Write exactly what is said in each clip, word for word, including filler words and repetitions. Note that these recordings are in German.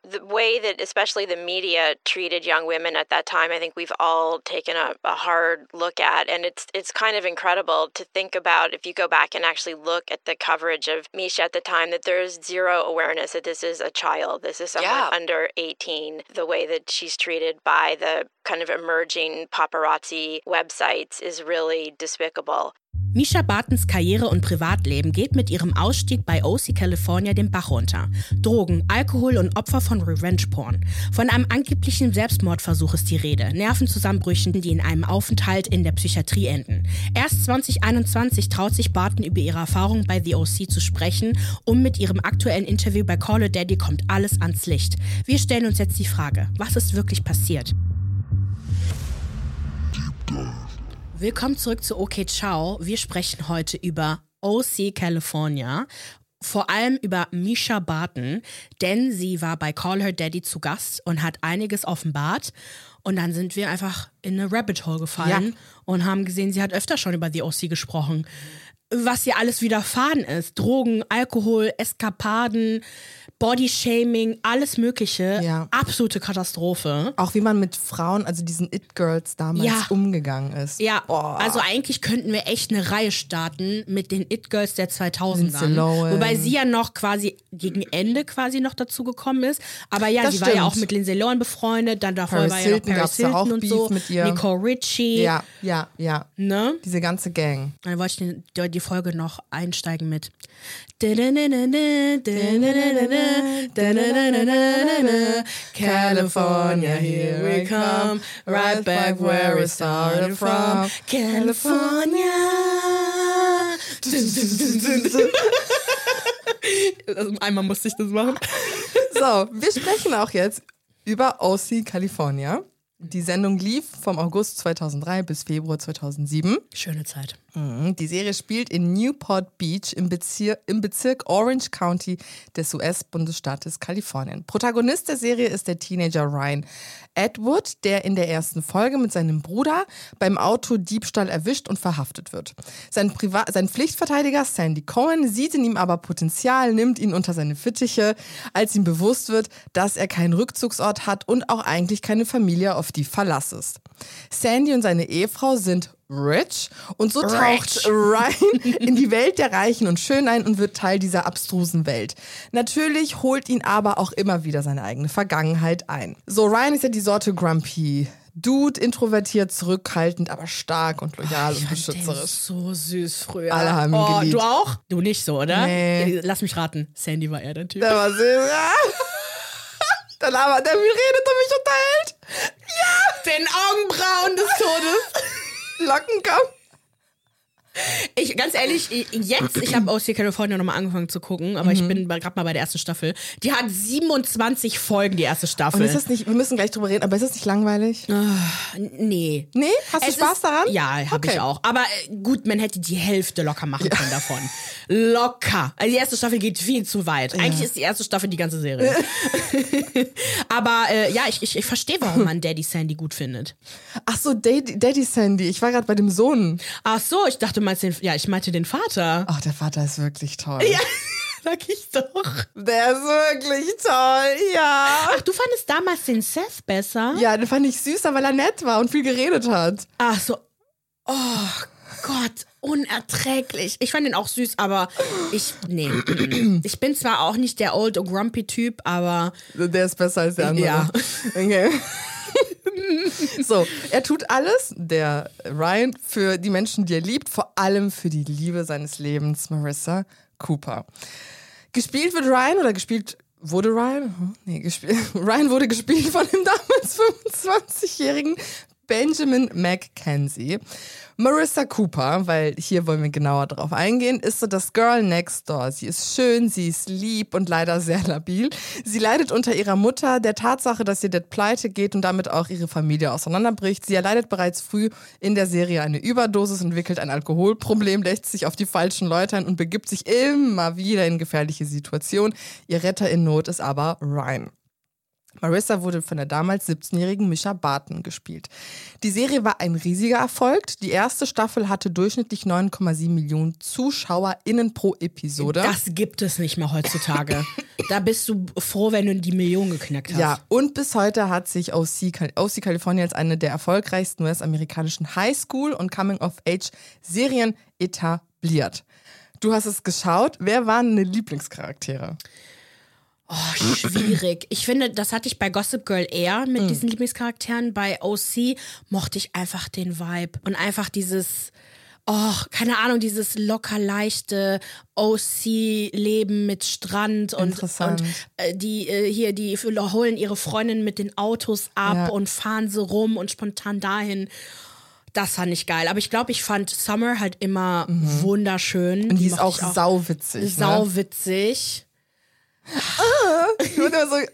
the way that especially the media treated young women at that time, I think we've all taken a, a hard look at. And it's it's kind of incredible to think about, if you go back and actually look at the coverage of Misha at the time, that there's zero awareness that this is a child. This is someone yeah. under eighteen. The way that she's treated by the kind of emerging paparazzi websites is really despicable. Misha Bartons Karriere und Privatleben geht mit ihrem Ausstieg bei O C California den Bach runter. Drogen, Alkohol und Opfer von Revenge-Porn. Von einem angeblichen Selbstmordversuch ist die Rede. Nervenzusammenbrüchen, die in einem Aufenthalt in der Psychiatrie enden. Erst zwanzig einundzwanzig traut sich Barton über ihre Erfahrungen bei The O C zu sprechen und mit ihrem aktuellen Interview bei Call Her Daddy kommt alles ans Licht. Wir stellen uns jetzt die Frage, was ist wirklich passiert? Willkommen zurück zu OK Ciao. Wir sprechen heute über O C California, vor allem über Misha Barton, denn sie war bei Call Her Daddy zu Gast und hat einiges offenbart. Und dann sind wir einfach in eine Rabbit Hole gefallen ja. und haben gesehen, sie hat öfter schon über The O C gesprochen. Was ihr alles widerfahren ist. Drogen, Alkohol, Eskapaden, Bodyshaming, alles Mögliche. Ja. Absolute Katastrophe. Auch wie man mit Frauen, also diesen It-Girls damals ja. umgegangen ist. Ja, Boah. Also eigentlich könnten wir echt eine Reihe starten mit den It-Girls der zweitausender. Wobei sie ja noch quasi gegen Ende quasi noch dazu gekommen ist. Aber ja, das sie stimmt. war ja auch mit Lindsay Lohan befreundet. Dann davor Paris war ja noch Hilton, Paris Hilton auch und Beef so. Mit ihr. Nicole Richie. Ja, ja, ja. Ne? Diese ganze Gang. Dann wollte ich die, die Folge noch einsteigen mit California, here we come, right back where we started from. California. Also einmal musste ich das machen. So, wir sprechen auch jetzt über O C California. Die Sendung lief vom August zweitausenddrei bis Februar zweitausendsieben. Schöne Zeit. Die Serie spielt in Newport Beach im Bezir- im Bezirk Orange County des U S-Bundesstaates Kalifornien. Protagonist der Serie ist der Teenager Ryan Atwood, der in der ersten Folge mit seinem Bruder beim Autodiebstahl erwischt und verhaftet wird. Sein, Priva- sein Pflichtverteidiger Sandy Cohen sieht in ihm aber Potenzial, nimmt ihn unter seine Fittiche, als ihm bewusst wird, dass er keinen Rückzugsort hat und auch eigentlich keine Familie, auf die Verlass ist. Sandy und seine Ehefrau sind rich und so taucht Ryan in die Welt der Reichen und Schönen ein und wird Teil dieser abstrusen Welt. Natürlich holt ihn aber auch immer wieder seine eigene Vergangenheit ein. So, Ryan ist ja die Sorte Grumpy Dude, introvertiert, zurückhaltend, aber stark und loyal oh, und beschützerisch. Den so süß früher. Alle haben ihn oh, geliebt. Du auch? Du nicht so, oder? Nee. Lass mich raten. Sandy war eher der Typ. Der war süß, ja. Dann aber der redet und mich unterhält. Ja! Den Augenbrauen des Todes. Lockenkamm. Ich, ganz ehrlich, jetzt, ich habe O C California nochmal angefangen zu gucken, aber mhm. ich bin gerade mal bei der ersten Staffel. Die hat siebenundzwanzig Folgen, die erste Staffel. Und ist das nicht, wir müssen gleich drüber reden, aber ist das nicht langweilig? Uh, nee. Nee? Hast du es Spaß ist, daran? Ja, habe okay. ich auch. Aber äh, gut, man hätte die Hälfte locker machen ja. können davon. Locker. Also die erste Staffel geht viel zu weit. Ja. Eigentlich ist die erste Staffel die ganze Serie. aber äh, ja, ich, ich, ich verstehe, warum man Daddy Sandy gut findet. Ach so, Daddy, Daddy Sandy. Ich war gerade bei dem Sohn. Ach so, ich dachte, du meinst den, ja, ich meinte den Vater. Ach, der Vater ist wirklich toll. Ja, sag ich doch. Der ist wirklich toll, ja. Ach, du fandest damals den Seth besser? Ja, den fand ich süßer, weil er nett war und viel geredet hat. Ach so. Oh Gott, unerträglich. Ich fand den auch süß, aber ich, nee. Ich bin zwar auch nicht der old grumpy Typ, aber... Der ist besser als der andere. Ja. Okay. So, er tut alles, der Ryan, für die Menschen, die er liebt, vor allem für die Liebe seines Lebens, Marissa Cooper. Gespielt wird Ryan, oder gespielt wurde Ryan? Nee, gespielt. Ryan wurde gespielt von dem damals fünfundzwanzigjährigen Benjamin McKenzie. Marissa Cooper, weil hier wollen wir genauer drauf eingehen, ist so das Girl next door. Sie ist schön, sie ist lieb und leider sehr labil. Sie leidet unter ihrer Mutter, der Tatsache, dass ihr Dad pleite geht und damit auch ihre Familie auseinanderbricht. Sie erleidet bereits früh in der Serie eine Überdosis, entwickelt ein Alkoholproblem, lässt sich auf die falschen Leute ein und begibt sich immer wieder in gefährliche Situationen. Ihr Retter in Not ist aber Ryan. Marissa wurde von der damals siebzehnjährigen Mischa Barton gespielt. Die Serie war ein riesiger Erfolg. Die erste Staffel hatte durchschnittlich neun Komma sieben Millionen ZuschauerInnen pro Episode. Das gibt es nicht mehr heutzutage. Da bist du froh, wenn du die Million geknackt hast. Ja, und bis heute hat sich O C, O C California als eine der erfolgreichsten U S-amerikanischen Highschool- und Coming-of-Age-Serien etabliert. Du hast es geschaut. Wer waren deine Lieblingscharaktere? Oh, schwierig. Ich finde, das hatte ich bei Gossip Girl eher mit mm. diesen Lieblingscharakteren. Bei O C mochte ich einfach den Vibe und einfach dieses, oh, keine Ahnung, dieses locker leichte O C-Leben mit Strand und, und äh, die äh, hier, die holen ihre Freundinnen mit den Autos ab ja. und fahren so rum und spontan dahin. Das fand ich geil. Aber ich glaube, ich fand Summer halt immer mhm. wunderschön. Und die, die ist auch, auch sauwitzig. Sauwitzig. Ne? Ah, ich würde immer so, die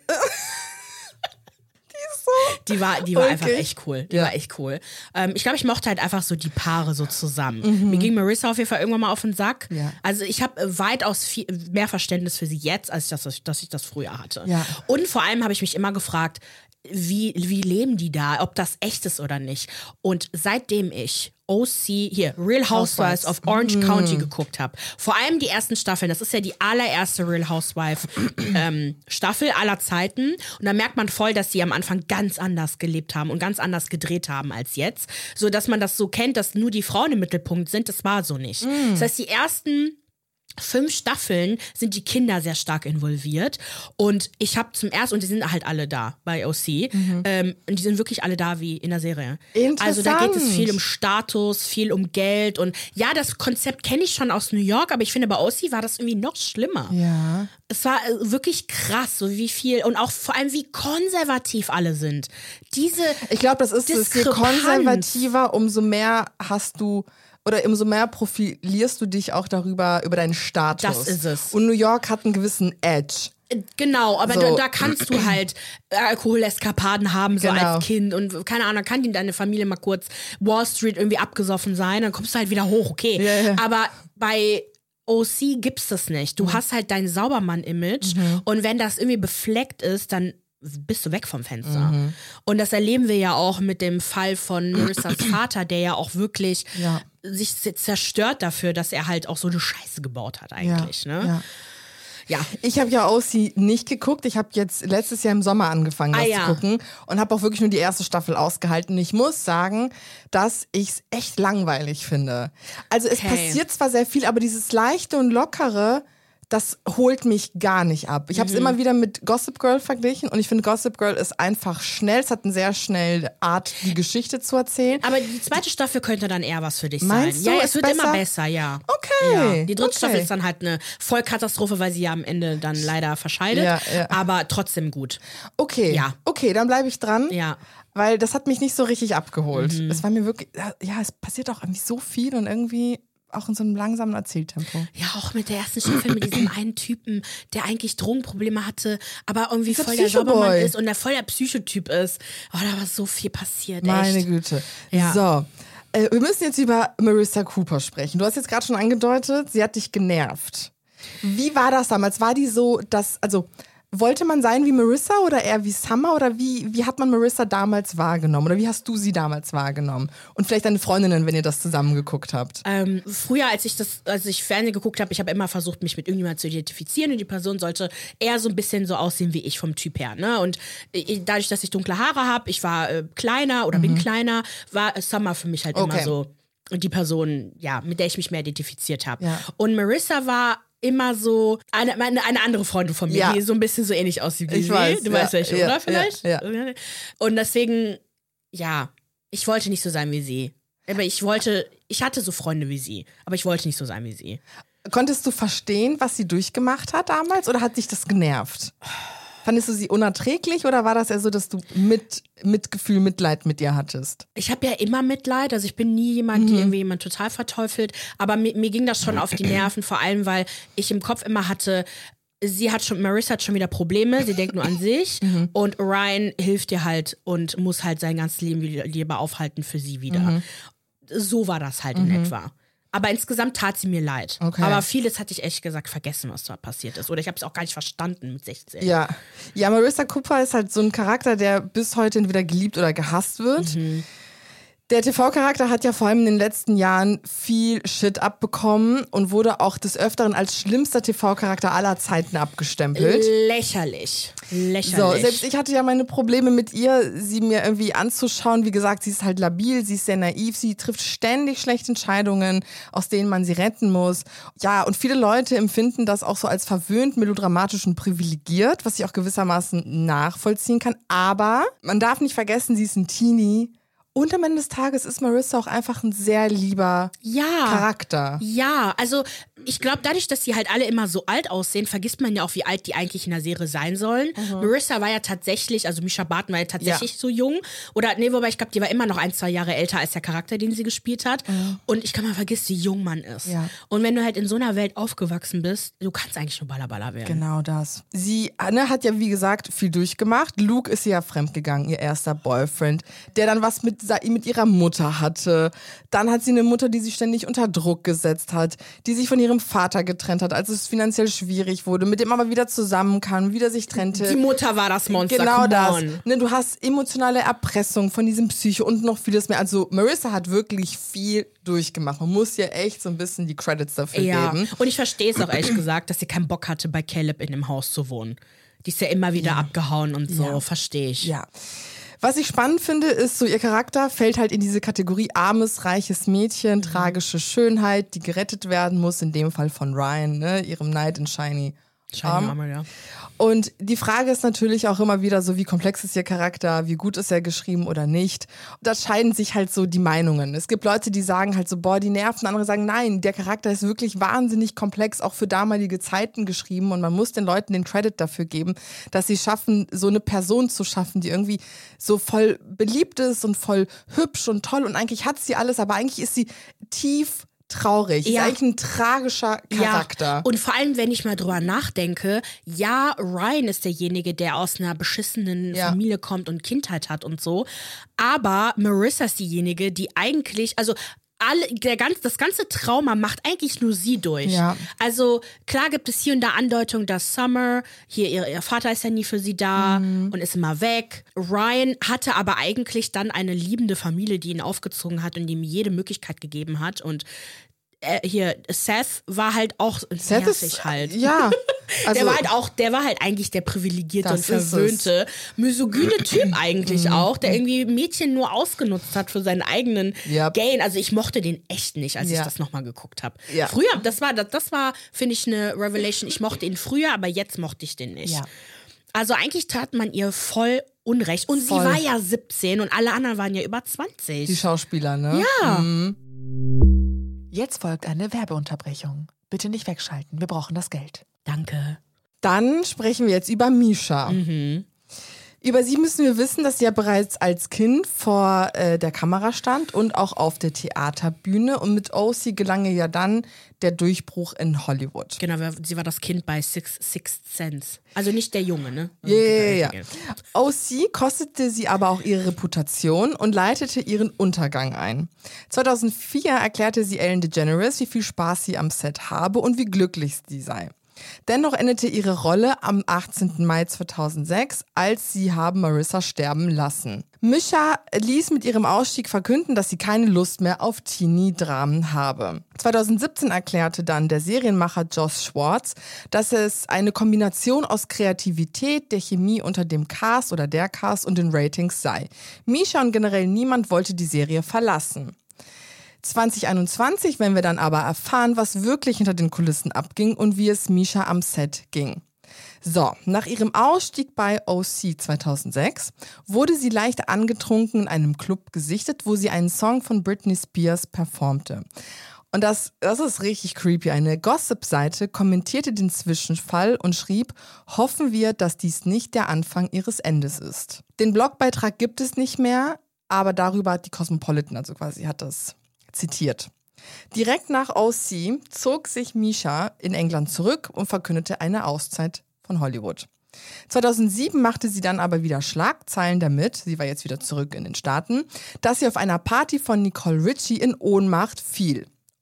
ist so. Die war, die war okay. einfach echt cool. Die ja. war echt cool. Ähm, ich glaube, ich mochte halt einfach so die Paare so zusammen. Mhm. Mir ging Marissa auf jeden Fall irgendwann mal auf den Sack. Ja. Also ich habe weitaus viel, mehr Verständnis für sie jetzt, als ich das, dass ich das früher hatte. Ja. Und vor allem habe ich mich immer gefragt, wie, wie leben die da, ob das echt ist oder nicht. Und seitdem ich O C, hier, Real Housewives of Orange mm. County geguckt habe. Vor allem die ersten Staffeln, das ist ja die allererste Real Housewife ähm, Staffel aller Zeiten. Und da merkt man voll, dass sie am Anfang ganz anders gelebt haben und ganz anders gedreht haben als jetzt. So, dass man das so kennt, dass nur die Frauen im Mittelpunkt sind, das war so nicht. Mm. Das heißt, die ersten fünf Staffeln sind die Kinder sehr stark involviert und ich habe zum ersten, und die sind halt alle da bei O C, mhm. ähm, und die sind wirklich alle da wie in der Serie. Also da geht es viel um Status, viel um Geld und ja, das Konzept kenne ich schon aus New York, aber ich finde bei O C war das irgendwie noch schlimmer. Ja. Es war wirklich krass, so wie viel und auch vor allem wie konservativ alle sind. Diese Ich glaube, das ist es, je konservativer, umso mehr hast du Oder umso mehr profilierst du dich auch darüber, über deinen Status. Das ist es. Und New York hat einen gewissen Edge. Genau, aber so. da, da kannst du halt Alkoholeskapaden haben, so genau. als Kind. Und keine Ahnung, kann dir deine Familie mal kurz Wall Street irgendwie abgesoffen sein, dann kommst du halt wieder hoch, okay. Yeah. Aber bei O C gibt's das nicht. Du mhm. hast halt dein Saubermann-Image mhm. und wenn das irgendwie befleckt ist, dann bist du weg vom Fenster. Mhm. Und das erleben wir ja auch mit dem Fall von Marissas Vater, der ja auch wirklich ja. sich zerstört dafür, dass er halt auch so eine Scheiße gebaut hat eigentlich. Ja. Ne? Ja. Ja. Ich habe ja O C nicht geguckt. Ich habe jetzt letztes Jahr im Sommer angefangen, das ah, ja. zu gucken und habe auch wirklich nur die erste Staffel ausgehalten. Und ich muss sagen, dass ich es echt langweilig finde. Also es okay. passiert zwar sehr viel, aber dieses Leichte und Lockere, das holt mich gar nicht ab. Ich habe es mhm. immer wieder mit Gossip Girl verglichen und ich finde, Gossip Girl ist einfach schnell. Es hat eine sehr schnelle Art, die Geschichte zu erzählen. Aber die zweite Staffel könnte dann eher was für dich Meinst sein. Du, ja, es wird besser? immer besser, ja. Okay. Ja. Die dritte okay. Staffel ist dann halt eine Vollkatastrophe, weil sie ja am Ende dann leider verscheidet. Ja, ja. Aber trotzdem gut. Okay. Ja. Okay, dann bleibe ich dran. Ja. Weil das hat mich nicht so richtig abgeholt. Mhm. Es war mir wirklich, ja, es passiert auch irgendwie so viel und irgendwie auch in so einem langsamen Erzähltempo. Ja, auch mit der ersten Staffel mit diesem einen Typen, der eigentlich Drogenprobleme hatte, aber irgendwie der voll der Saubermann ist und der voll der Psychotyp ist. Oh, da war so viel passiert, echt. Meine Güte. Ja. So, äh, wir müssen jetzt über Marissa Cooper sprechen. Du hast jetzt gerade schon angedeutet, sie hat dich genervt. Wie war das damals? War die so, dass, also wollte man sein wie Marissa oder eher wie Summer oder wie, wie hat man Marissa damals wahrgenommen oder wie hast du sie damals wahrgenommen? Und vielleicht deine Freundinnen, wenn ihr das zusammen geguckt habt. Ähm, früher, als ich das, als ich Fernsehen geguckt habe, ich habe immer versucht, mich mit irgendjemandem zu identifizieren und die Person sollte eher so ein bisschen so aussehen wie ich vom Typ her. Ne? Und ich, dadurch, dass ich dunkle Haare habe, ich war äh, kleiner oder mhm. bin kleiner, war Summer für mich halt okay. immer so die Person, ja, mit der ich mich mehr identifiziert habe. Ja. Und Marissa war immer so eine, eine, eine andere Freundin von mir, ja. die so ein bisschen so ähnlich aussieht wie ich sie. Weiß, du ja, weißt welche, ja, oder? Vielleicht? Ja, ja. Und deswegen, ja, ich wollte nicht so sein wie sie. Aber ich wollte, ich hatte so Freunde wie sie, aber ich wollte nicht so sein wie sie. Konntest du verstehen, was sie durchgemacht hat damals oder hat dich das genervt? Fandest du sie unerträglich oder war das eher so, dass du mit Mitgefühl, Mitleid mit ihr hattest? Ich habe ja immer Mitleid, also ich bin nie jemand, mhm. die irgendwie jemand total verteufelt, aber mir, mir ging das schon auf die Nerven, vor allem, weil ich im Kopf immer hatte, sie hat schon, Marissa hat schon wieder Probleme, sie denkt nur an sich mhm. und Ryan hilft ihr halt und muss halt sein ganzes Leben lieber aufhalten für sie wieder. Mhm. So war das halt mhm. in etwa. Aber insgesamt tat sie mir leid. Okay. Aber vieles hatte ich ehrlich gesagt vergessen, was da passiert ist. Oder ich habe es auch gar nicht verstanden mit sechzehn. Ja. Ja, Marissa Cooper ist halt so ein Charakter, der bis heute entweder geliebt oder gehasst wird. Mhm. Der T V-Charakter hat ja vor allem in den letzten Jahren viel Shit abbekommen und wurde auch des Öfteren als schlimmster T V-Charakter aller Zeiten abgestempelt. Lächerlich. Lächerlich. So, selbst ich hatte ja meine Probleme mit ihr, sie mir irgendwie anzuschauen. Wie gesagt, sie ist halt labil, sie ist sehr naiv, sie trifft ständig schlechte Entscheidungen, aus denen man sie retten muss. Ja, und viele Leute empfinden das auch so als verwöhnt, melodramatisch und privilegiert, was ich auch gewissermaßen nachvollziehen kann. Aber man darf nicht vergessen, sie ist ein Teenie. Und am Ende des Tages ist Marissa auch einfach ein sehr lieber ja, Charakter. Ja, also ich glaube, dadurch, dass sie halt alle immer so alt aussehen, vergisst man ja auch, wie alt die eigentlich in der Serie sein sollen. Mhm. Marissa war ja tatsächlich, also Mischa Barton war ja tatsächlich ja. so jung. Oder, nee, wobei ich glaube, die war immer noch ein, zwei Jahre älter als der Charakter, den sie gespielt hat. Mhm. Und ich kann mal vergessen, wie jung man ist. Ja. Und wenn du halt in so einer Welt aufgewachsen bist, du kannst eigentlich nur Ballerballer werden. Genau das. Sie Anne hat ja, wie gesagt, viel durchgemacht. Luke ist ja fremdgegangen, ihr erster Boyfriend, der dann was mit mit ihrer Mutter hatte. Dann hat sie eine Mutter, die sie ständig unter Druck gesetzt hat, die sich von ihrem Vater getrennt hat, als es finanziell schwierig wurde, mit dem aber wieder zusammenkam, wieder sich trennte. Die Mutter war das Monster, genau das. Ne, du hast emotionale Erpressung von diesem Psycho und noch vieles mehr. Also Marissa hat wirklich viel durchgemacht. Man muss ihr echt so ein bisschen die Credits dafür ja. geben. Und ich verstehe es auch ehrlich gesagt, dass sie keinen Bock hatte, bei Caleb in dem Haus zu wohnen. Die ist ja immer wieder ja. abgehauen und so, ja. verstehe ich. Ja. Was ich spannend finde, ist so, ihr Charakter fällt halt in diese Kategorie armes, reiches Mädchen, mhm. tragische Schönheit, die gerettet werden muss, in dem Fall von Ryan, ne, ihrem Knight in Shiny. Shiny Armor, ja. Und die Frage ist natürlich auch immer wieder so, wie komplex ist ihr Charakter, wie gut ist er geschrieben oder nicht. Und da scheiden sich halt so die Meinungen. Es gibt Leute, die sagen halt so, boah, die nerven. Andere sagen, nein, der Charakter ist wirklich wahnsinnig komplex, auch für damalige Zeiten geschrieben. Und man muss den Leuten den Credit dafür geben, dass sie schaffen, so eine Person zu schaffen, die irgendwie so voll beliebt ist und voll hübsch und toll. Und eigentlich hat sie alles, aber eigentlich ist sie tief traurig. Ja. Ist eigentlich ein tragischer Charakter. Ja. Und vor allem, wenn ich mal drüber nachdenke, ja, Ryan ist derjenige, der aus einer beschissenen ja. Familie kommt und Kindheit hat und so. Aber Marissa ist diejenige, die eigentlich, also alle, der ganz, das ganze Trauma macht eigentlich nur sie durch. Ja. Also klar gibt es hier und da Andeutungen, dass Summer, hier ihr, ihr Vater ist ja nie für sie da mhm. und ist immer weg. Ryan hatte aber eigentlich dann eine liebende Familie, die ihn aufgezogen hat und ihm jede Möglichkeit gegeben hat. Und äh, hier, Seth war halt auch Seth nervig ist, halt. Ja. Also, der war halt auch, der war halt eigentlich der privilegierte und verwöhnte, misogyne Typ eigentlich auch, der irgendwie Mädchen nur ausgenutzt hat für seinen eigenen yep. Gain. Also ich mochte den echt nicht, als ja. ich das nochmal geguckt habe. Ja. Früher, das war, das, das war, finde ich, eine Revelation. Ich mochte ihn früher, aber jetzt mochte ich den nicht. Ja. Also eigentlich tat man ihr voll Unrecht. Und voll. Sie war ja siebzehn und alle anderen waren ja über zwanzig. Die Schauspieler, ne? Ja. Mhm. Jetzt folgt eine Werbeunterbrechung. Bitte nicht wegschalten, wir brauchen das Geld. Danke. Dann sprechen wir jetzt über Mischa. Mhm. Über sie müssen wir wissen, dass sie ja bereits als Kind vor äh, der Kamera stand und auch auf der Theaterbühne. Und mit O C gelang ihr ja dann der Durchbruch in Hollywood. Genau, sie war das Kind bei Six, Sixth Sense. Also nicht der Junge, ne? Ja, ja, ja. O C kostete sie aber auch ihre Reputation und leitete ihren Untergang ein. zweitausendvier erklärte sie Ellen DeGeneres, wie viel Spaß sie am Set habe und wie glücklich sie sei. Dennoch endete ihre Rolle am achtzehnten Mai zweitausendsechs, als sie haben Marissa sterben lassen. Mischa ließ mit ihrem Ausstieg verkünden, dass sie keine Lust mehr auf Teenie-Dramen habe. zweitausendsiebzehn erklärte dann der Serienmacher Joss Schwartz, dass es eine Kombination aus Kreativität, der Chemie unter dem Cast oder der Cast und den Ratings sei. Mischa und generell niemand wollte die Serie verlassen. zwanzig einundzwanzig werden wir dann aber erfahren, was wirklich hinter den Kulissen abging und wie es Mischa am Set ging. So, nach ihrem Ausstieg bei O C zweitausendsechs wurde sie leicht angetrunken in einem Club gesichtet, wo sie einen Song von Britney Spears performte. Und das, das ist richtig creepy. Eine Gossip-Seite kommentierte den Zwischenfall und schrieb, hoffen wir, dass dies nicht der Anfang ihres Endes ist. Den Blogbeitrag gibt es nicht mehr, aber darüber hat die Cosmopolitan, also quasi hat das zitiert. Direkt nach O C zog sich Mischa in England zurück und verkündete eine Auszeit von Hollywood. zweitausendsieben machte sie dann aber wieder Schlagzeilen damit, sie war jetzt wieder zurück in den Staaten, dass sie auf einer Party von Nicole Richie in Ohnmacht fiel.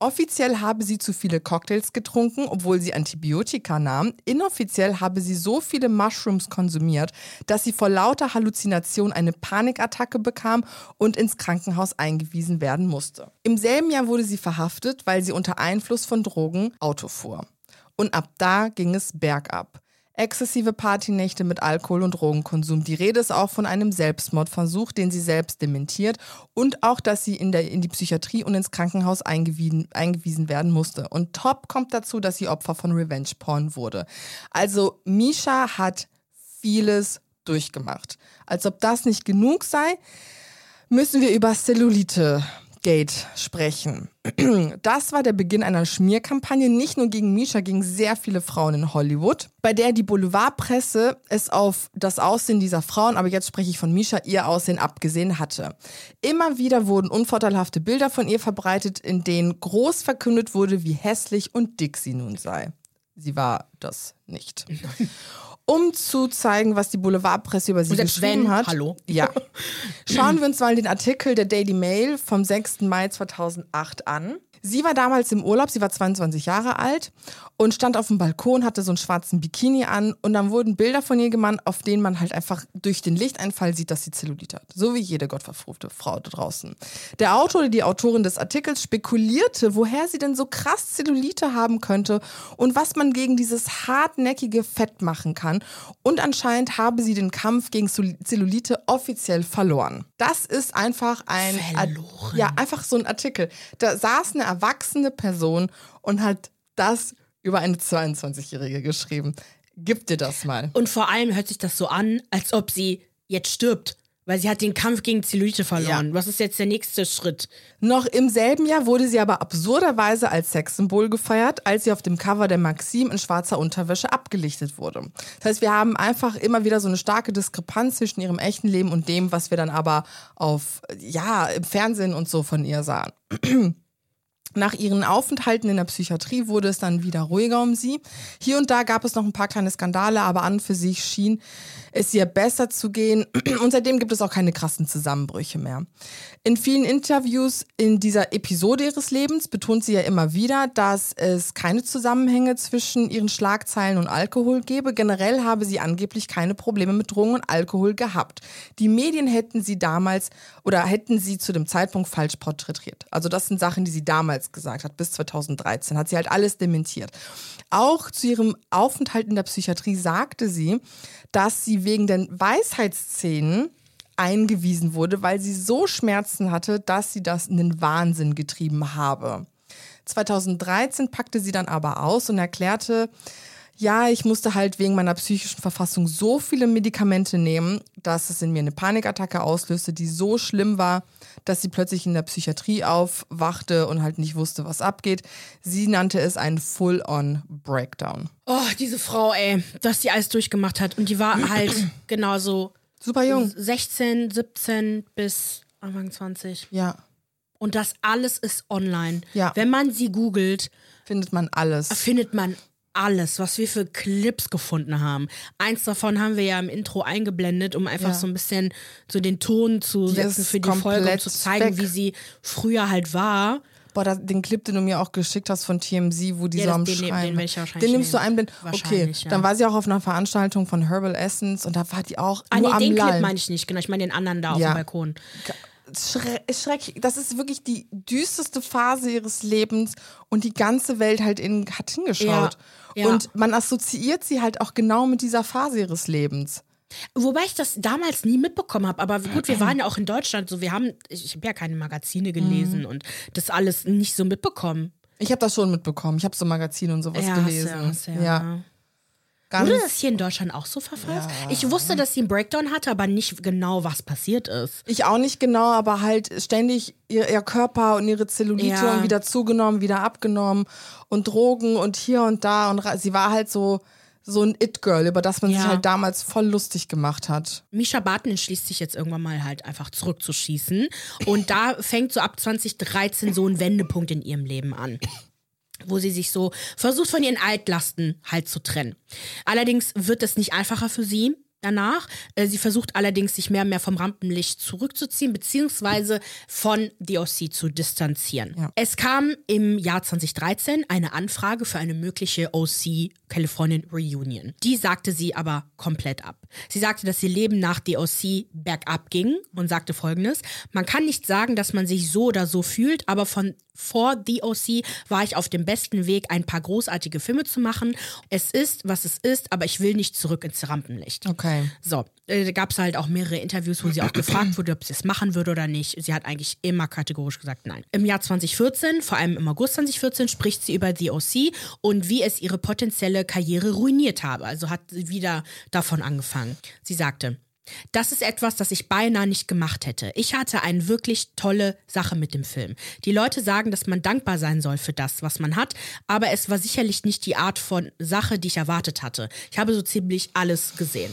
Offiziell habe sie zu viele Cocktails getrunken, obwohl sie Antibiotika nahm. Inoffiziell habe sie so viele Mushrooms konsumiert, dass sie vor lauter Halluzination eine Panikattacke bekam und ins Krankenhaus eingewiesen werden musste. Im selben Jahr wurde sie verhaftet, weil sie unter Einfluss von Drogen Auto fuhr. Und ab da ging es bergab. Exzessive Partynächte mit Alkohol- und Drogenkonsum. Die Rede ist auch von einem Selbstmordversuch, den sie selbst dementiert. Und auch, dass sie in, der, in die Psychiatrie und ins Krankenhaus eingewiesen, eingewiesen werden musste. Und top kommt dazu, dass sie Opfer von Revenge-Porn wurde. Also Misha hat vieles durchgemacht. Als ob das nicht genug sei, müssen wir über Cellulite Gate sprechen. Das war der Beginn einer Schmierkampagne, nicht nur gegen Misha, gegen sehr viele Frauen in Hollywood, bei der die Boulevardpresse es auf das Aussehen dieser Frauen, aber jetzt spreche ich von Misha, ihr Aussehen abgesehen hatte. Immer wieder wurden unvorteilhafte Bilder von ihr verbreitet, in denen groß verkündet wurde, wie hässlich und dick sie nun sei. Sie war das nicht. Um zu zeigen, was die Boulevardpresse über sie geschrieben wenn, hat. Hallo. Ja. Schauen wir uns mal den Artikel der Daily Mail vom sechsten Mai zweitausendacht an. Sie war damals im Urlaub, sie war zweiundzwanzig Jahre alt und stand auf dem Balkon, hatte so einen schwarzen Bikini an und dann wurden Bilder von ihr gemacht, auf denen man halt einfach durch den Lichteinfall sieht, dass sie Zellulite hat. So wie jede gottverfluchte Frau da draußen. Der Autor oder die Autorin des Artikels spekulierte, woher sie denn so krass Zellulite haben könnte und was man gegen dieses hartnäckige Fett machen kann. Und anscheinend habe sie den Kampf gegen Zellulite offiziell verloren. Das ist einfach ein, Verloren. ja, einfach so ein Artikel. Da saß eine erwachsene Person und hat das über eine zweiundzwanzigjährige geschrieben. Gib dir das mal. Und vor allem hört sich das so an, als ob sie jetzt stirbt. Weil sie hat den Kampf gegen Zellulite verloren. Ja. Was ist jetzt der nächste Schritt? Noch im selben Jahr wurde sie aber absurderweise als Sexsymbol gefeiert, als sie auf dem Cover der Maxim in schwarzer Unterwäsche abgelichtet wurde. Das heißt, wir haben einfach immer wieder so eine starke Diskrepanz zwischen ihrem echten Leben und dem, was wir dann aber auf, ja, im Fernsehen und so von ihr sahen. Nach ihren Aufenthalten in der Psychiatrie wurde es dann wieder ruhiger um sie. Hier und da gab es noch ein paar kleine Skandale, aber an und für sich schien es ihr besser zu gehen. Und seitdem gibt es auch keine krassen Zusammenbrüche mehr. In vielen Interviews in dieser Episode ihres Lebens betont sie ja immer wieder, dass es keine Zusammenhänge zwischen ihren Schlagzeilen und Alkohol gebe. Generell habe sie angeblich keine Probleme mit Drogen und Alkohol gehabt. Die Medien hätten sie damals oder hätten sie zu dem Zeitpunkt falsch porträtiert. Also das sind Sachen, die sie damals gesagt hat, bis zweitausenddreizehn, hat sie halt alles dementiert. Auch zu ihrem Aufenthalt in der Psychiatrie sagte sie, dass sie wegen den Weisheitszähnen eingewiesen wurde, weil sie so Schmerzen hatte, dass sie das in den Wahnsinn getrieben habe. zweitausenddreizehn packte sie dann aber aus und erklärte, ja, ich musste halt wegen meiner psychischen Verfassung so viele Medikamente nehmen, dass es in mir eine Panikattacke auslöste, die so schlimm war, dass sie plötzlich in der Psychiatrie aufwachte und halt nicht wusste, was abgeht. Sie nannte es einen Full-on-Breakdown. Oh, diese Frau, ey, dass die alles durchgemacht hat. Und die war halt genauso super jung. sechzehn, siebzehn bis Anfang zwanzig. Ja. Und das alles ist online. Ja. Wenn man sie googelt, Findet man alles. findet man alles, was wir für Clips gefunden haben. Eins davon haben wir ja im Intro eingeblendet, um einfach Ja. so ein bisschen so den Ton zu Die setzen ist für die Folge, um komplett zu zeigen, weg. wie sie früher halt war. Boah, das, den Clip, den du mir auch geschickt hast von T M Z, wo die Ja, so das- am den nehm- Schreien. den werd ich wahrscheinlich Den nimmst du nehmen. einblenden? Okay, Wahrscheinlich, ja. dann war sie auch auf einer Veranstaltung von Herbal Essence und da war die auch Ah, nur nee, am den Clip Lallen. meine ich nicht, genau. Ich meine den anderen da auf Ja. dem Balkon. Schre schrecklich. Das ist wirklich die düsterste Phase ihres Lebens und die ganze Welt halt in, hat hingeschaut. Ja, ja. Und man assoziiert sie halt auch genau mit dieser Phase ihres Lebens. Wobei ich das damals nie mitbekommen habe. Aber gut, wir waren ja auch in Deutschland so. Wir haben, ich, ich habe ja keine Magazine gelesen Mhm. und das alles nicht so mitbekommen. Ich habe das schon mitbekommen. Ich habe so Magazine und sowas Ja, gelesen. hast du, hast du, ja. ja. Ganz, Wurde das hier in Deutschland auch so verfasst? Ja. Ich wusste, dass sie einen Breakdown hatte, aber nicht genau, was passiert ist. ich auch nicht genau, aber halt ständig ihr, ihr Körper und ihre Zellulite Ja. und wieder zugenommen, wieder abgenommen und Drogen und hier und da. Und ra- sie war halt so, so ein It-Girl, über das man Ja. sich halt damals voll lustig gemacht hat. Misha Barton entschließt sich jetzt irgendwann mal halt einfach zurückzuschießen. Und da fängt so ab zwanzig dreizehn so ein Wendepunkt in ihrem Leben an, wo sie sich so versucht, von ihren Altlasten halt zu trennen. Allerdings wird es nicht einfacher für sie, danach. Äh, sie versucht allerdings, sich mehr und mehr vom Rampenlicht zurückzuziehen, beziehungsweise von The O C zu distanzieren. Ja. Es kam im Jahr zwanzig dreizehn eine Anfrage für eine mögliche O C Californian Reunion. Die sagte sie aber komplett ab. Sie sagte, dass ihr Leben nach The O C bergab ging und sagte Folgendes: Man kann nicht sagen, dass man sich so oder so fühlt, aber von vor The O C war ich auf dem besten Weg, ein paar großartige Filme zu machen. Es ist, was es ist, aber ich will nicht zurück ins Rampenlicht. Okay. So, äh, da gab es halt auch mehrere Interviews, wo sie auch gefragt wurde, ob sie es machen würde oder nicht. Sie hat eigentlich immer kategorisch gesagt, nein. Im Jahr zwanzig vierzehn, vor allem im August zwanzig vierzehn, spricht sie über The O C und wie es ihre potenzielle Karriere ruiniert habe. Also hat sie wieder davon angefangen. Sie sagte: Das ist etwas, das ich beinahe nicht gemacht hätte. Ich hatte eine wirklich tolle Sache mit dem Film. Die Leute sagen, dass man dankbar sein soll für das, was man hat, aber es war sicherlich nicht die Art von Sache, die ich erwartet hatte. Ich habe so ziemlich alles gesehen.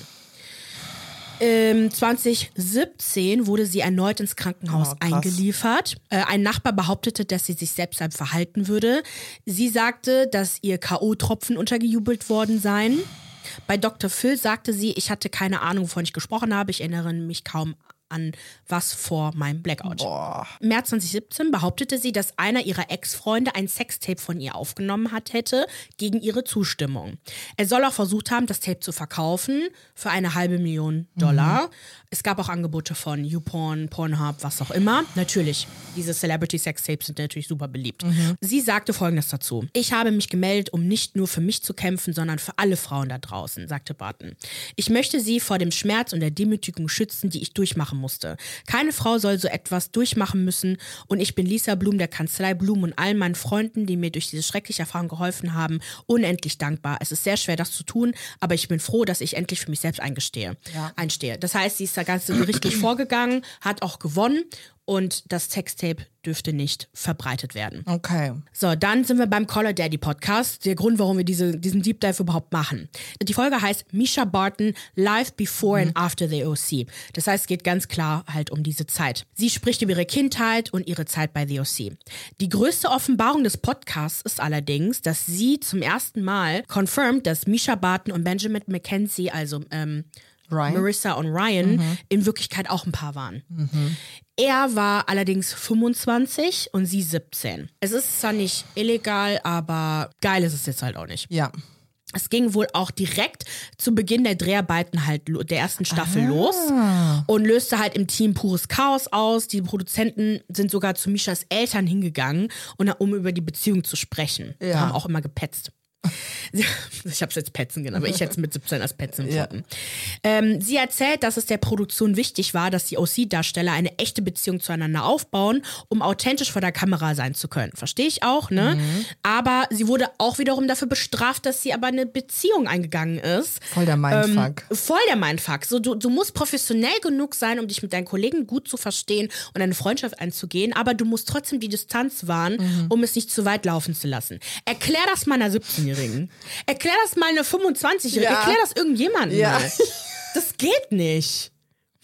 Ähm, zwanzig siebzehn wurde sie erneut ins Krankenhaus oh, eingeliefert. Äh, ein Nachbar behauptete, dass sie sich selbst verhalten würde. Sie sagte, dass ihr K O-Tropfen untergejubelt worden seien. Bei Doktor Phil sagte sie, ich hatte keine Ahnung, wovon ich gesprochen habe. Ich erinnere mich kaum an was vor meinem Blackout. Boah. Im März zwanzig siebzehn behauptete sie, dass einer ihrer Ex-Freunde ein Sextape von ihr aufgenommen hat hätte, gegen ihre Zustimmung. Er soll auch versucht haben, das Tape zu verkaufen für eine halbe Million Dollar. Mhm. Es gab auch Angebote von YouPorn, Pornhub, was auch immer. Natürlich, diese Celebrity-Sextapes sind natürlich super beliebt. Mhm. Sie sagte Folgendes dazu: Ich habe mich gemeldet, um nicht nur für mich zu kämpfen, sondern für alle Frauen da draußen, sagte Barton. Ich möchte sie vor dem Schmerz und der Demütigung schützen, die ich durchmachen musste. Keine Frau soll so etwas durchmachen müssen und ich bin Lisa Blum der Kanzlei Blum und allen meinen Freunden, die mir durch diese schreckliche Erfahrung geholfen haben, unendlich dankbar. Es ist sehr schwer, das zu tun, aber ich bin froh, dass ich endlich für mich selbst eingestehe. Ja. einstehe. Das heißt, sie ist da ganz gerichtlich vorgegangen, hat auch gewonnen und das Sextape dürfte nicht verbreitet werden. Okay. So, dann sind wir beim Call Daddy Podcast. Der Grund, warum wir diese, diesen Deep Dive überhaupt machen. Die Folge heißt Misha Barton Life Before mhm. and After the O C. Das heißt, es geht ganz klar halt um diese Zeit. Sie spricht über ihre Kindheit und ihre Zeit bei The O C. Die größte Offenbarung des Podcasts ist allerdings, dass sie zum ersten Mal confirmed, dass Misha Barton und Benjamin McKenzie, also ähm, Ryan? Marissa und Ryan, mhm. in Wirklichkeit auch ein Paar waren. Mhm. Er war allerdings fünfundzwanzig und sie siebzehn. Es ist zwar nicht illegal, aber geil ist es jetzt halt auch nicht. Ja. Es ging wohl auch direkt zu Beginn der Dreharbeiten halt der ersten Staffel ah. los und löste halt im Team pures Chaos aus. Die Produzenten sind sogar zu Mishas Eltern hingegangen, um über die Beziehung zu sprechen. Ja. Haben auch immer gepetzt. Ich habe es jetzt Petzen genannt, aber ich hätte es mit siebzehn als Petzen empfunden. Ja. Ähm, sie erzählt, dass es der Produktion wichtig war, dass die O C-Darsteller eine echte Beziehung zueinander aufbauen, um authentisch vor der Kamera sein zu können. Verstehe ich auch, ne? Mhm. Aber sie wurde auch wiederum dafür bestraft, dass sie aber eine Beziehung eingegangen ist. Voll der Mindfuck. Ähm, voll der Mindfuck. So, du, du musst professionell genug sein, um dich mit deinen Kollegen gut zu verstehen und eine Freundschaft einzugehen, aber du musst trotzdem die Distanz wahren, mhm. um es nicht zu weit laufen zu lassen. Erklär das mal einer siebzehnjährigen. Erklär das mal eine fünfundzwanzigjährige. Ja. Erklär das irgendjemandem ja. mal. Das geht nicht.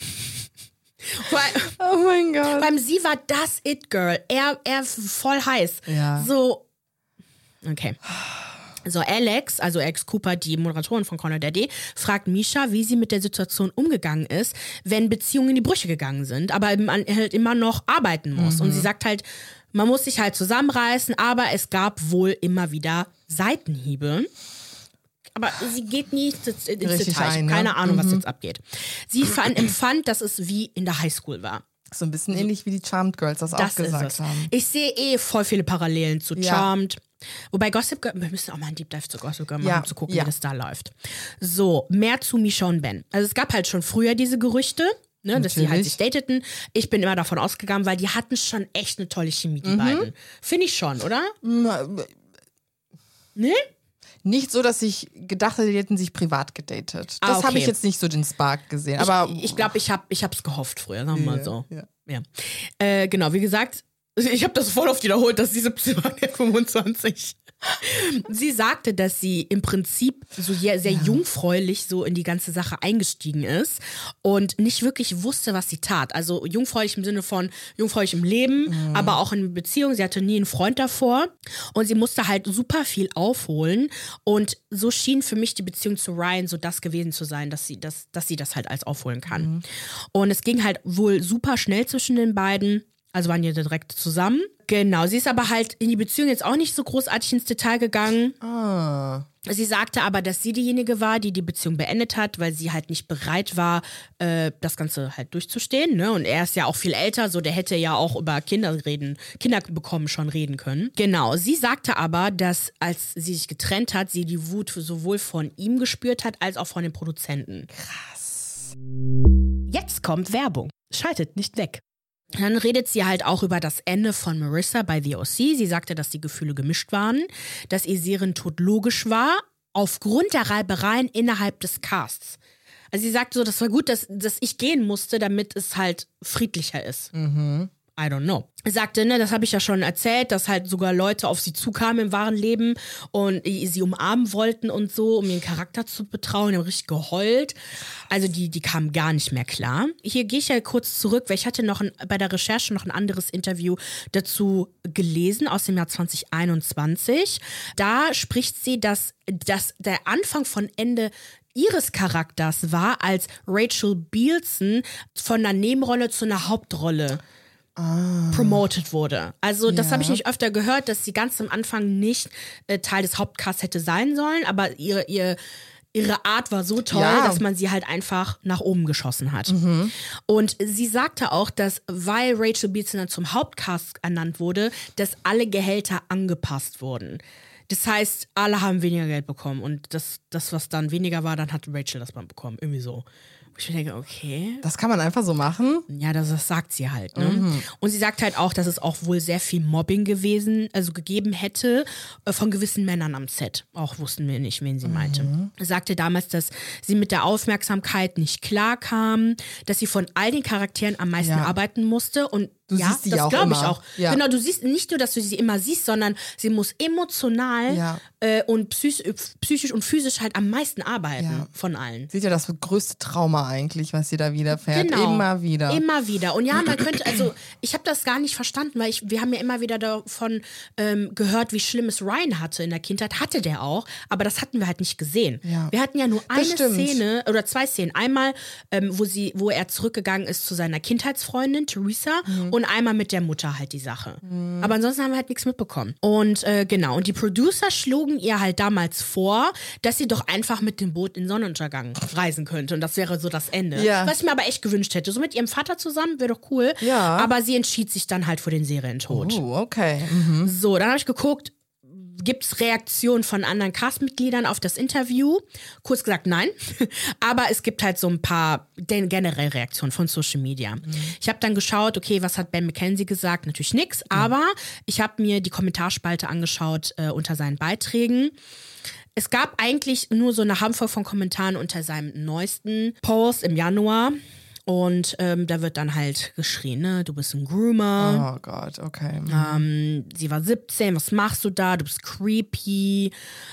Weil, oh mein Gott. Beim sie war das It-Girl. Er, er voll heiß. Ja. So. Okay. So, Alex, also Alex Cooper, die Moderatorin von Call Her Daddy, fragt Misha, wie sie mit der Situation umgegangen ist, wenn Beziehungen in die Brüche gegangen sind, aber man halt immer noch arbeiten muss. Mhm. Und sie sagt halt, man muss sich halt zusammenreißen, aber es gab wohl immer wieder Seitenhiebe. Aber sie geht nie ins Detail. Ein, ne? Keine Ahnung, mhm. was jetzt abgeht. Sie empfand, dass es wie in der Highschool war. So ein bisschen ähnlich wie die Charmed Girls das, das auch gesagt haben. Ich sehe eh voll viele Parallelen zu ja. Charmed. Wobei Gossip Girl, wir müssen auch mal einen Deep Dive zu Gossip Girl machen, ja. um zu gucken, ja. wie das da läuft. So, mehr zu Misha und Ben. Also es gab halt schon früher diese Gerüchte, ne, dass die halt sich dateten. Ich bin immer davon ausgegangen, weil die hatten schon echt eine tolle Chemie, die mhm. beiden. Finde ich schon, oder? Ne? Nicht so, dass ich gedacht hätte, die hätten sich privat gedatet. Das ah, okay. habe ich jetzt nicht so den Spark gesehen. Ich aber glaube, ich, ich, glaub, ich habe es gehofft früher, sagen wir ja, mal so. Ja. Ja. Äh, genau, wie gesagt, Ich habe das voll oft wiederholt, dass sie siebzehn waren, ja fünfundzwanzig. Sie sagte, dass sie im Prinzip so sehr, sehr ja. jungfräulich so in die ganze Sache eingestiegen ist und nicht wirklich wusste, was sie tat. Also jungfräulich im Sinne von jungfräulich im Leben, mhm. aber auch in Beziehung. Sie hatte nie einen Freund davor und sie musste halt super viel aufholen. Und so schien für mich die Beziehung zu Ryan so das gewesen zu sein, dass sie das, dass sie das halt als aufholen kann. Mhm. Und es ging halt wohl super schnell zwischen den beiden. Also waren die direkt zusammen. Genau, sie ist aber halt in die Beziehung jetzt auch nicht so großartig ins Detail gegangen. Ah. Sie sagte aber, dass sie diejenige war, die die Beziehung beendet hat, weil sie halt nicht bereit war, äh, das Ganze halt durchzustehen. Ne? Und er ist ja auch viel älter, so der hätte ja auch über Kinder reden, Kinder bekommen schon reden können. Genau, sie sagte aber, dass als sie sich getrennt hat, sie die Wut sowohl von ihm gespürt hat, als auch von den Produzenten. Krass. Jetzt kommt Werbung. Schaltet nicht weg. Dann redet sie halt auch über das Ende von Marissa bei The O C. Sie sagte, dass die Gefühle gemischt waren, dass ihr Serientod logisch war, aufgrund der Reibereien innerhalb des Casts. Also sie sagte so, das war gut, dass, dass ich gehen musste, damit es halt friedlicher ist. Mhm. I don't know. Sie sagte, ne, das habe ich ja schon erzählt, dass halt sogar Leute auf sie zukamen im wahren Leben und sie umarmen wollten und so, um ihren Charakter zu betrauen. Die haben richtig geheult. Also die, die kamen gar nicht mehr klar. Hier gehe ich ja kurz zurück, weil ich hatte noch ein, bei der Recherche noch ein anderes Interview dazu gelesen aus dem Jahr zwanzig einundzwanzig. Da spricht sie, dass, dass der Anfang von Ende ihres Charakters war, als Rachel Bilson von einer Nebenrolle zu einer Hauptrolle Ah. promoted wurde. Also das ja. habe ich nicht öfter gehört, dass sie ganz am Anfang nicht äh, Teil des Hauptcasts hätte sein sollen, aber ihre, ihre, ihre Art war so toll, ja. dass man sie halt einfach nach oben geschossen hat. Mhm. Und sie sagte auch, dass, weil Rachel Bilson dann zum Hauptcast ernannt wurde, dass alle Gehälter angepasst wurden. Das heißt, alle haben weniger Geld bekommen und das, das was dann weniger war, dann hat Rachel das mal bekommen. Irgendwie so. Ich denke, okay. Das kann man einfach so machen? Ja, das, das sagt sie halt. Ne? Mhm. Und sie sagt halt auch, dass es auch wohl sehr viel Mobbing gewesen, also gegeben hätte äh, von gewissen Männern am Set. Auch wussten wir nicht, wen sie meinte. Mhm. Sie sagte damals, dass sie mit der Aufmerksamkeit nicht klarkam, dass sie von all den Charakteren am meisten ja. arbeiten musste und Du ja, siehst die das auch glaube ich immer. auch. Ja. Genau, du siehst nicht nur, dass du sie immer siehst, sondern sie muss emotional ja. äh, und psych- psychisch und physisch halt am meisten arbeiten ja. von allen. Sieht ja das größte Trauma eigentlich, was sie da widerfährt. Genau. Immer wieder. Immer wieder. Und ja, man könnte, also ich habe das gar nicht verstanden, weil ich, wir haben ja immer wieder davon ähm, gehört, wie schlimm es Ryan hatte in der Kindheit. Hatte der auch, aber das hatten wir halt nicht gesehen. Ja. Wir hatten ja nur eine stimmt. Szene oder zwei Szenen. Einmal, ähm, wo sie, wo er zurückgegangen ist zu seiner Kindheitsfreundin, Teresa, mhm. und einmal mit der Mutter halt die Sache. Mhm. Aber ansonsten haben wir halt nichts mitbekommen. Und äh, genau, und die Producer schlugen ihr halt damals vor, dass sie doch einfach mit dem Boot in Sonnenuntergang reisen könnte. Und das wäre so das Ende. Ja. Was ich mir aber echt gewünscht hätte. So mit ihrem Vater zusammen, wäre doch cool. Ja. Aber sie entschied sich dann halt für den Serientod. Oh, okay. Mhm. So, dann habe ich geguckt, gibt es Reaktionen von anderen Castmitgliedern auf das Interview? Kurz gesagt, nein. Aber es gibt halt so ein paar generelle Reaktionen von Social Media. Mhm. Ich habe dann geschaut, okay, was hat Ben McKenzie gesagt? Natürlich nichts. Mhm. Aber ich habe mir die Kommentarspalte angeschaut äh, unter seinen Beiträgen. Es gab eigentlich nur so eine Handvoll von Kommentaren unter seinem neuesten Post im Januar. Und ähm, da wird dann halt geschrien, ne, du bist ein Groomer. Oh Gott, okay. Mhm. Ähm, sie war siebzehn, was machst du da? Du bist creepy.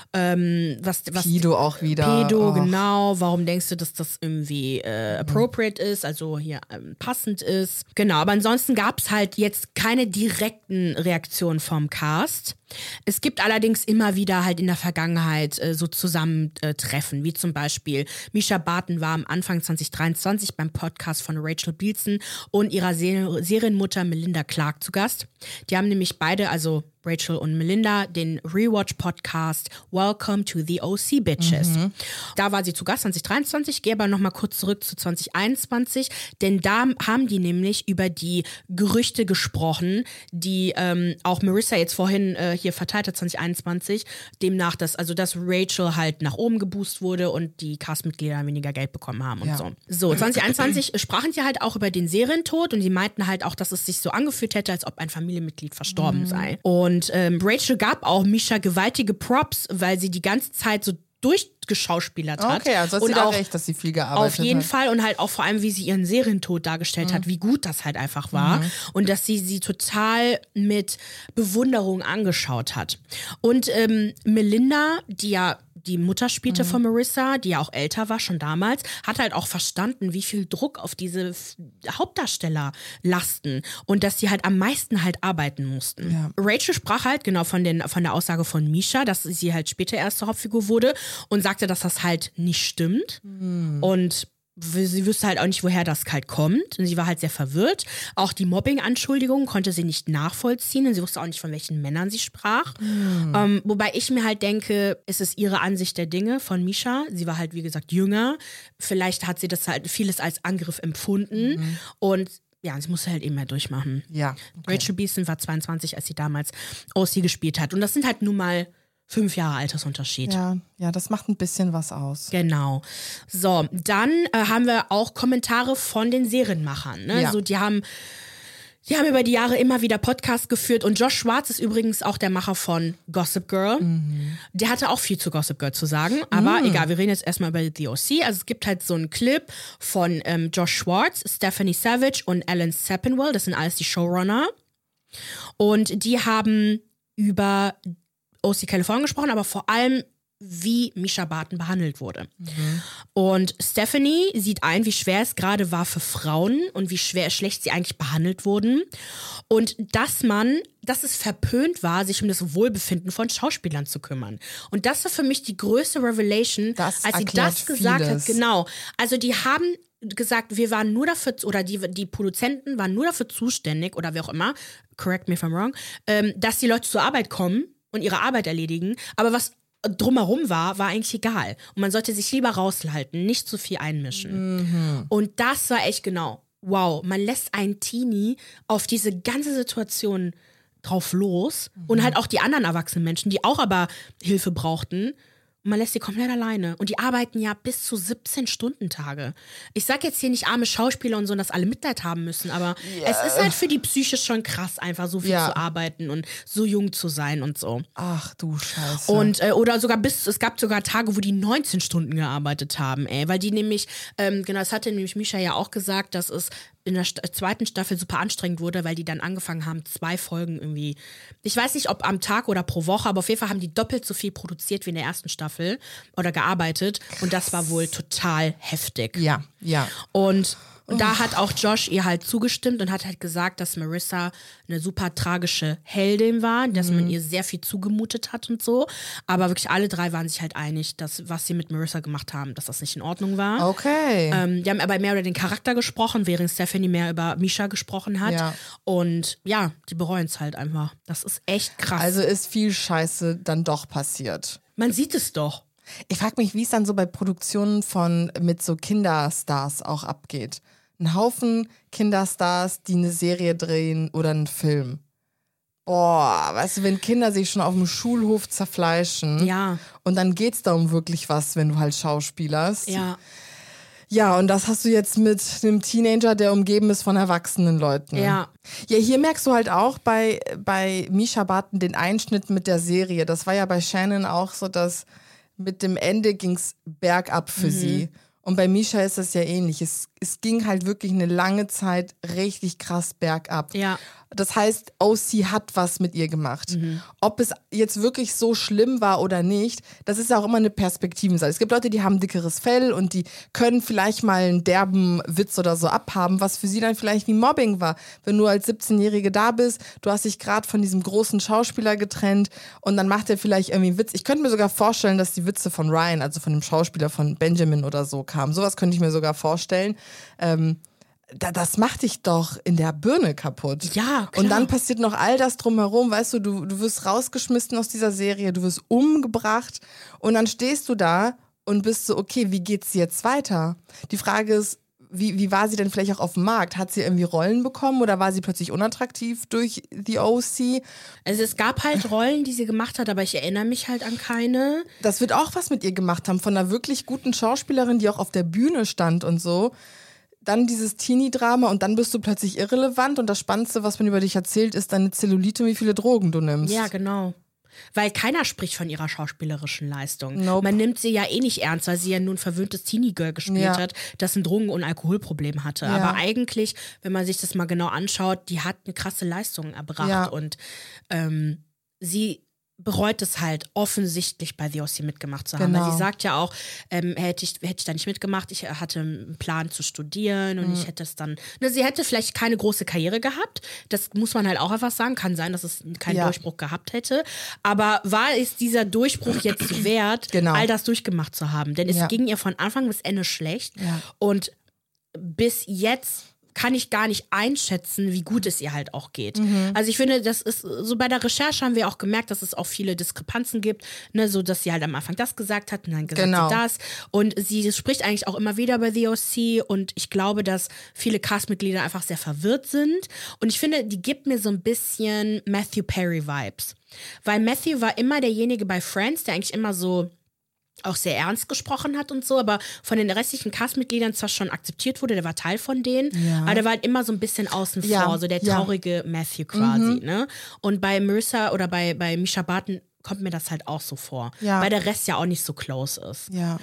Ähm, was, was, Pedo auch wieder. Pedo, oh. genau. Warum denkst du, dass das irgendwie äh, appropriate mhm. ist, also hier ähm, passend ist? Genau, aber ansonsten gab es halt jetzt keine direkten Reaktionen vom Cast. Es gibt allerdings immer wieder halt in der Vergangenheit äh, so Zusammentreffen, wie zum Beispiel Misha Barton war am Anfang zwanzig dreiundzwanzig beim Podcast von Rachel Bilson und ihrer Se- Serienmutter Melinda Clarke zu Gast. Die haben nämlich beide, also Rachel und Melinda, den Rewatch-Podcast Welcome to the O C Bitches. Mhm. Da war sie zu Gast zwanzig dreiundzwanzig, gehe aber nochmal kurz zurück zu zwanzig einundzwanzig, denn da haben die nämlich über die Gerüchte gesprochen, die ähm, auch Marissa jetzt vorhin äh, hier verteilt hat, zwanzig einundzwanzig, demnach, dass, also dass Rachel halt nach oben geboost wurde und die Castmitglieder weniger Geld bekommen haben und ja. so. So, zwanzig einundzwanzig sprachen die halt auch über den Serientod und die meinten halt auch, dass es sich so angefühlt hätte, als ob ein Familienmitglied verstorben mhm. sei. Und Und ähm, Rachel gab auch Misha gewaltige Props, weil sie die ganze Zeit so durchgeschauspielert hat. Okay, also hast und du da auch recht, dass sie viel gearbeitet hat. auf jeden Fall und halt auch vor allem, wie sie ihren Serientod dargestellt mhm. hat, wie gut das halt einfach war mhm. und dass sie sie total mit Bewunderung angeschaut hat. Und ähm, Melinda, die ja die Mutter spielte mhm. von Marissa, die ja auch älter war, schon damals, hat halt auch verstanden, wie viel Druck auf diese F- Hauptdarsteller lasten und dass sie halt am meisten halt arbeiten mussten. Ja. Rachel sprach halt genau von, den, von der Aussage von Misha, dass sie halt später erst zur Hauptfigur wurde und sagte, dass das halt nicht stimmt. Mhm. Und sie wüsste halt auch nicht, woher das halt kommt. Und sie war halt sehr verwirrt. Auch die Mobbing-Anschuldigungen konnte sie nicht nachvollziehen. Und sie wusste auch nicht, von welchen Männern sie sprach. Mhm. Ähm, wobei ich mir halt denke, es ist ihre Ansicht der Dinge von Misha. Sie war halt, wie gesagt, jünger. Vielleicht hat sie das halt vieles als Angriff empfunden. Mhm. Und ja, sie musste halt eben mehr durchmachen. Ja, okay. Rachel Beeson war zweiundzwanzig, als sie damals O C gespielt hat. Und das sind halt nun mal Fünf Jahre Altersunterschied. Ja, ja, das macht ein bisschen was aus. Genau. So, dann äh, haben wir auch Kommentare von den Serienmachern. Ne? Ja. So, die haben, die haben über die Jahre immer wieder Podcasts geführt. Und Josh Schwartz ist übrigens auch der Macher von Gossip Girl. Mhm. Der hatte auch viel zu Gossip Girl zu sagen. Aber mhm. egal, wir reden jetzt erstmal über The O C. Also es gibt halt so einen Clip von ähm, Josh Schwartz, Stephanie Savage und Alan Sepinwall. Das sind alles die Showrunner. Und die haben über O C California gesprochen, aber vor allem, wie Misha Barton behandelt wurde. Mhm. Und Stephanie sieht ein, wie schwer es gerade war für Frauen und wie schwer, schlecht sie eigentlich behandelt wurden. Und dass man, dass es verpönt war, sich um das Wohlbefinden von Schauspielern zu kümmern. Und das war für mich die größte Revelation, das als sie das gesagt vieles. hat. Genau. Also die haben gesagt, wir waren nur dafür, oder die, die Produzenten waren nur dafür zuständig, oder wer auch immer, correct me if I'm wrong, ähm, dass die Leute zur Arbeit kommen und ihre Arbeit erledigen, aber was drumherum war, war eigentlich egal. Und man sollte sich lieber raushalten, nicht zu viel einmischen. Mhm. Und das war echt genau, wow, man lässt einen Teenie auf diese ganze Situation drauf los mhm. und halt auch die anderen erwachsenen Menschen, die auch aber Hilfe brauchten. Und man lässt sie komplett alleine. Und die arbeiten ja bis zu siebzehn-Stunden-Tage. Ich sag jetzt hier nicht arme Schauspieler und so, dass alle Mitleid haben müssen, aber yeah. es ist halt für die Psyche schon krass, einfach so viel ja. zu arbeiten und so jung zu sein und so. Ach du Scheiße. Und, äh, oder sogar bis, es gab sogar Tage, wo die neunzehn Stunden gearbeitet haben, ey. Weil die nämlich, ähm, genau, das hatte nämlich Misha ja auch gesagt, dass es in der St- zweiten Staffel super anstrengend wurde, weil die dann angefangen haben, zwei Folgen irgendwie, ich weiß nicht, ob am Tag oder pro Woche, aber auf jeden Fall haben die doppelt so viel produziert wie in der ersten Staffel oder gearbeitet. Krass. Und das war wohl total heftig. Ja, ja. Und Und da hat auch Josh ihr halt zugestimmt und hat halt gesagt, dass Marissa eine super tragische Heldin war, dass mhm. man ihr sehr viel zugemutet hat und so. Aber wirklich alle drei waren sich halt einig, dass was sie mit Marissa gemacht haben, dass das nicht in Ordnung war. Okay. Ähm, die haben aber mehr über den Charakter gesprochen, während Stephanie mehr über Misha gesprochen hat. Ja. Und ja, die bereuen es halt einfach. Das ist echt krass. Also ist viel Scheiße dann doch passiert. Man sieht es doch. Ich frage mich, wie es dann so bei Produktionen von mit so Kinderstars auch abgeht. Ein Haufen Kinderstars, die eine Serie drehen oder einen Film. Boah, weißt du, wenn Kinder sich schon auf dem Schulhof zerfleischen ja. und dann geht's da um wirklich was, wenn du halt schauspielerst. Ja. Ja, und das hast du jetzt mit einem Teenager, der umgeben ist von erwachsenen Leuten. Ja. Ja, hier merkst du halt auch bei, bei Misha Barton den Einschnitt mit der Serie. Das war ja bei Shannon auch so, dass mit dem Ende ging's bergab für mhm. sie. Und bei Misha ist das ja ähnlich. Es, es ging halt wirklich eine lange Zeit richtig krass bergab. Ja. Das heißt, O C hat was mit ihr gemacht. Mhm. Ob es jetzt wirklich so schlimm war oder nicht, das ist ja auch immer eine Perspektivensache. Es gibt Leute, die haben dickeres Fell und die können vielleicht mal einen derben Witz oder so abhaben, was für sie dann vielleicht wie Mobbing war. Wenn du als siebzehnjährige da bist, du hast dich gerade von diesem großen Schauspieler getrennt und dann macht er vielleicht irgendwie einen Witz. Ich könnte mir sogar vorstellen, dass die Witze von Ryan, also von dem Schauspieler von Benjamin oder so, kamen. Sowas könnte ich mir sogar vorstellen. Ähm, Da, das macht dich doch in der Birne kaputt. Ja, klar. Und dann passiert noch all das drumherum, weißt du, du, du wirst rausgeschmissen aus dieser Serie, du wirst umgebracht und dann stehst du da und bist so, okay, wie geht's jetzt weiter? Die Frage ist, wie, wie war sie denn vielleicht auch auf dem Markt? Hat sie irgendwie Rollen bekommen oder war sie plötzlich unattraktiv durch The O C? Also es gab halt Rollen, die sie gemacht hat, aber ich erinnere mich halt an keine. Das wird auch was mit ihr gemacht haben, von einer wirklich guten Schauspielerin, die auch auf der Bühne stand und so. Dann dieses Teenie-Drama und dann bist du plötzlich irrelevant und das Spannendste, was man über dich erzählt, ist deine Zellulite und wie viele Drogen du nimmst. Ja, genau. Weil keiner spricht von ihrer schauspielerischen Leistung. Nope. Man nimmt sie ja eh nicht ernst, weil sie ja nur ein verwöhntes Teenie-Girl gespielt Ja. hat, das ein Drogen- und Alkoholproblem hatte. Ja. Aber eigentlich, wenn man sich das mal genau anschaut, die hat eine krasse Leistung erbracht. Ja. Und ähm, sie bereut es halt offensichtlich bei The O C mitgemacht zu haben. Genau. Weil sie sagt ja auch, ähm, hätte ich, hätte ich da nicht mitgemacht, ich hatte einen Plan zu studieren und Mhm. ich hätte es dann, ne, sie hätte vielleicht keine große Karriere gehabt, das muss man halt auch einfach sagen, kann sein, dass es keinen Ja. Durchbruch gehabt hätte, aber war es dieser Durchbruch jetzt wert, Genau. all das durchgemacht zu haben? Denn es Ja. ging ihr von Anfang bis Ende schlecht Ja. und bis jetzt kann ich gar nicht einschätzen, wie gut es ihr halt auch geht. Mhm. Also ich finde, das ist so bei der Recherche haben wir auch gemerkt, dass es auch viele Diskrepanzen gibt, ne, so dass sie halt am Anfang das gesagt hat und dann gesagt Genau. sie das und sie spricht eigentlich auch immer wieder bei The O C und ich glaube, dass viele Castmitglieder einfach sehr verwirrt sind und ich finde, die gibt mir so ein bisschen Matthew Perry Vibes, weil Matthew war immer derjenige bei Friends, der eigentlich immer so auch sehr ernst gesprochen hat und so, aber von den restlichen Castmitgliedern zwar schon akzeptiert wurde, der war Teil von denen, Ja. aber der war halt immer so ein bisschen außen Ja, vor, so der ja. traurige Matthew quasi, ne? Und bei Marissa oder bei, bei Misha Barton kommt mir das halt auch so vor, Ja. weil der Rest ja auch nicht so close ist. Ja.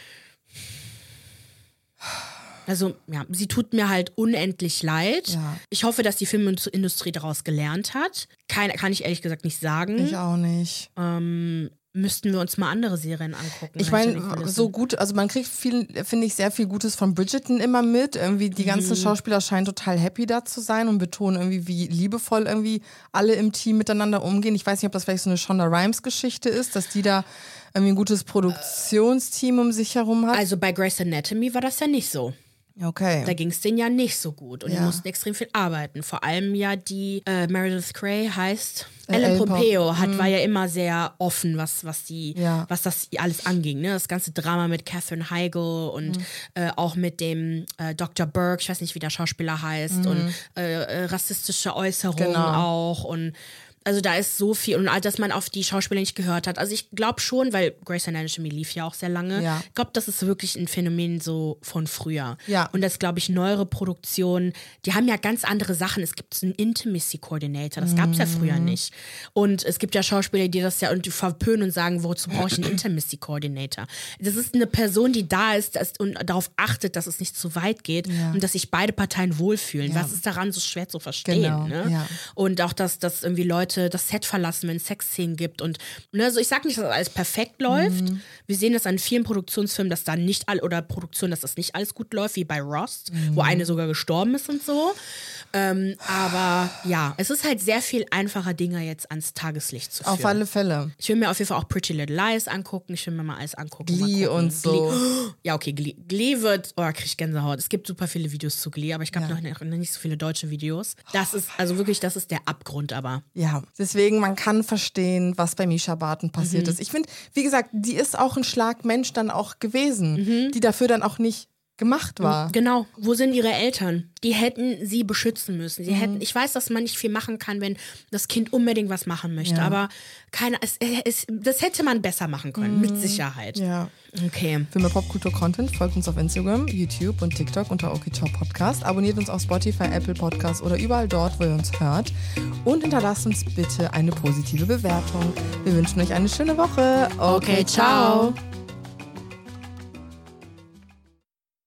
Also, ja, sie tut mir halt unendlich leid. Ja. Ich hoffe, dass die Filmindustrie daraus gelernt hat. Kein, kann ich ehrlich gesagt nicht sagen. Ich auch nicht. Ähm, müssten wir uns mal andere Serien angucken. Ich hinter den meine, Kulissen. so gut, also man kriegt viel, finde ich, sehr viel Gutes von Bridgerton immer mit. Irgendwie die ganzen Schauspieler scheinen total happy da zu sein und betonen irgendwie, wie liebevoll irgendwie alle im Team miteinander umgehen. Ich weiß nicht, ob das vielleicht so eine Shonda Rhimes-Geschichte ist, dass die da irgendwie ein gutes Produktionsteam um sich herum hat. Also bei Grey's Anatomy war das ja nicht so. Okay. Da ging es denen ja nicht so gut und Ja. die mussten extrem viel arbeiten. Vor allem ja die äh, Meredith Grey heißt Äh, Ellen Ellen Pompeo hat, war ja immer sehr offen, was, was, die, Ja. was das alles anging. Ne? Das ganze Drama mit Katherine Heigl und äh, auch mit dem äh, Doktor Burke, ich weiß nicht, wie der Schauspieler heißt, und äh, äh, rassistische Äußerungen Genau. auch und also da ist so viel und all dass man auf die Schauspieler nicht gehört hat. Also ich glaube schon, weil Grey's Anatomy lief ja auch sehr lange. Ja. Ich glaube, das ist wirklich ein Phänomen so von früher. Ja. Und das, glaube ich, neuere Produktionen, die haben ja ganz andere Sachen. Es gibt einen Intimacy Coordinator, das gab es ja früher nicht. Und es gibt ja Schauspieler, die das ja und die verpönen und sagen, wozu brauche ich einen Intimacy Coordinator? Das ist eine Person, die da ist das, und darauf achtet, dass es nicht zu weit geht Ja. und dass sich beide Parteien wohlfühlen. Ja. Was ist daran so schwer zu verstehen? Genau, Ne? ja. Und auch, dass, dass irgendwie Leute das Set verlassen, wenn es Sexszenen gibt. Und ne, also ich sage nicht, dass alles perfekt läuft. Mhm. Wir sehen das an vielen Produktionsfilmen, dass da nicht all oder Produktionen, dass das nicht alles gut läuft, wie bei Rust, Mhm. wo eine sogar gestorben ist und so. Ähm, aber ja, es ist halt sehr viel einfacher, Dinge jetzt ans Tageslicht zu führen. Auf alle Fälle. Ich will mir auf jeden Fall auch Pretty Little Lies angucken. Ich will mir mal alles angucken. mal Glee gucken. und so. Glee. Ja, okay, Glee. Glee wird, oh, krieg ich Gänsehaut. Es gibt super viele Videos zu Glee, aber ich glaube Ja. noch, nicht- noch nicht so viele deutsche Videos. Das ist, also wirklich, das ist der Abgrund, aber. Ja, deswegen, man kann verstehen, was bei Misha Barton passiert Mhm. ist. Ich finde, wie gesagt, die ist auch ein Schlagmensch dann auch gewesen, Mhm. die dafür dann auch nicht gemacht war. Genau. Wo sind ihre Eltern? Die hätten sie beschützen müssen. Mhm. Sie hätten, ich weiß, dass man nicht viel machen kann, wenn das Kind unbedingt was machen möchte, Ja. aber keine, es, es, das hätte man besser machen können, mit Sicherheit. Mhm. Ja. Okay. Für mehr Popkultur-Content folgt uns auf Instagram, YouTube und TikTok unter OKCiao Podcast. Abonniert uns auf Spotify, Apple Podcasts oder überall dort, wo ihr uns hört. Und hinterlasst uns bitte eine positive Bewertung. Wir wünschen euch eine schöne Woche. Okay, ciao.